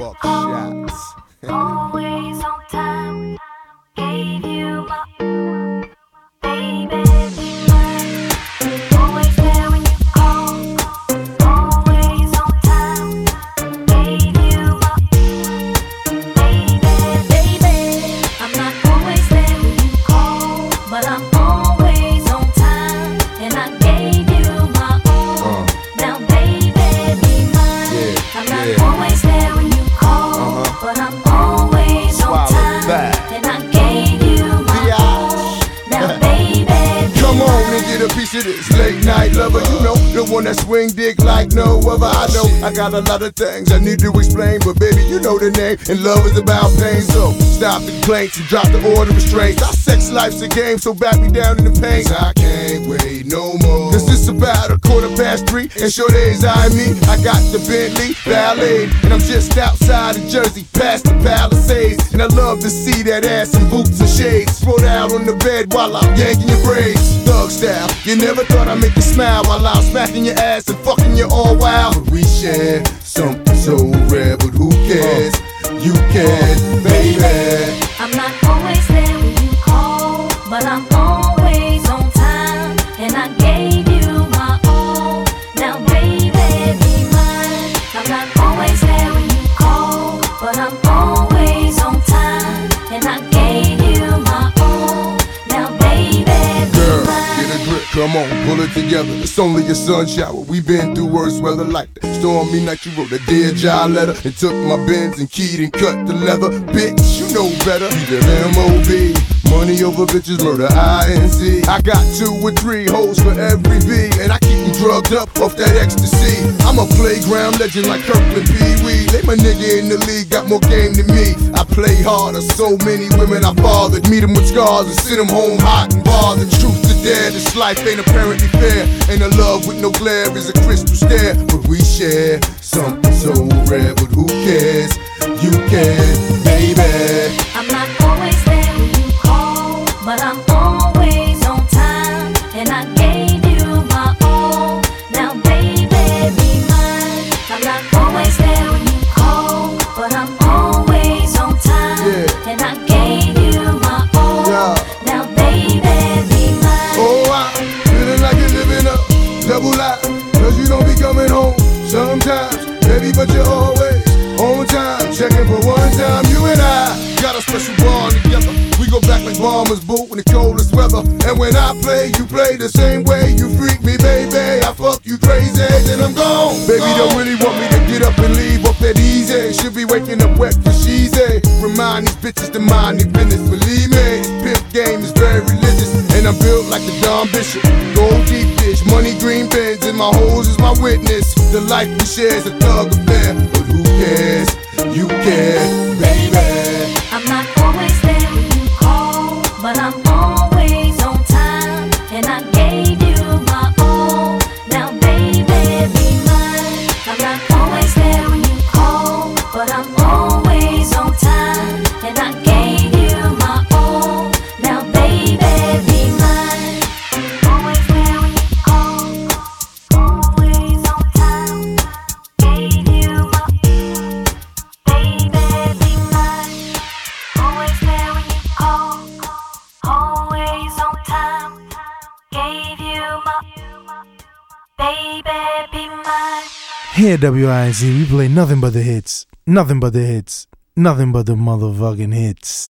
Buck shots. Always on time, gave you my baby, be mine. Always there when you call, always on time, gave you my baby. I'm not always there when you call, but I'm always on time, and I gave you my all. Now baby, be mine. I'm not always there when you call, but I'm always on time, and I gave you my all. Now baby, Come on and get a piece of this late night lover. You know, the one that swing dick like no other. I know I got a lot of things I need to explain, but baby, you know the name, and love is about pain. So stop the complaints and drop the order of restraints. Our sex life's a game, so back me down in the pain. I can't wait no more. Cause it's about 3:15, and sure days I me. I got the Bentley Ballet, and I'm just outside of Jersey, past the Palisades. And I love to see that ass in boots and shades, spread out on the bed while I'm yanking your braids. Thug style, you never thought I'd make you smile while I'm smacking your ass and fucking you all wild. But we share something so rare, but who cares? You can, baby. I'm not always there when you call, but I'm always on time, and I gave you my all. Now baby, be mine. I'm not always there when you call, but I'm always on time, and I gave you my all. Now baby, be Girl, mine. get a grip, come on, pull it together. It's only a sun shower. We've been through worse weather like that. Stormy night, you wrote a Dear John letter and took my Benz and keyed and cut the leather. Bitch, you know better. We live MOB. Money over bitches, murder INC. I got 2 or 3 hoes for every V, and I keep them drugged up off that ecstasy. I'm a playground legend like Kirkland Pee Wee. They my nigga in the league, got more game than me. I play harder, so many women I fathered. Meet them with scars and send them home hot and bothered. Truth to dare, this life ain't apparently fair, and a love with no glare is a crystal stare. But we share something so rare, but who cares? You can, baby. I'm not always there when you call, but I'm always on time, and I gave you my all. Now baby, be mine. I'm not always there when you call, but I'm always on time, and I gave you my all. Now baby, be mine. Oh, I'm feeling like you're living a double life, cause you don't be coming home sometimes, baby, but you're always on time. Checking for one time, you and I got a special bond together. We go back like bombers boot in the coldest weather. And when I play, you play the same way. You freak me, baby, I fuck you crazy, then I'm gone. Baby, don't really want me to get up and leave off that easy. Should be waking up wet for she's a. Remind these bitches to mind their business. Believe me, this pimp game is very religious, and I'm built like the Don Bishop. Gold deep dish, money green pens, and my hoes is my witness. The life we share is a thug affair, but who cares? You care, baby. I'm not always there when you call, but I'm always on time, and I gave you my all. Now baby, be mine. I'm not always there when you call, but I'm always on time, and I gave you my all. Now baby, be mine. Always there when you call, always on time, gave you my baby, be mine. Always there when you call, always on time, gave you my baby, be mine. Here at WINZ, we play nothing but the hits, nothing but the hits, nothing but the motherfucking hits.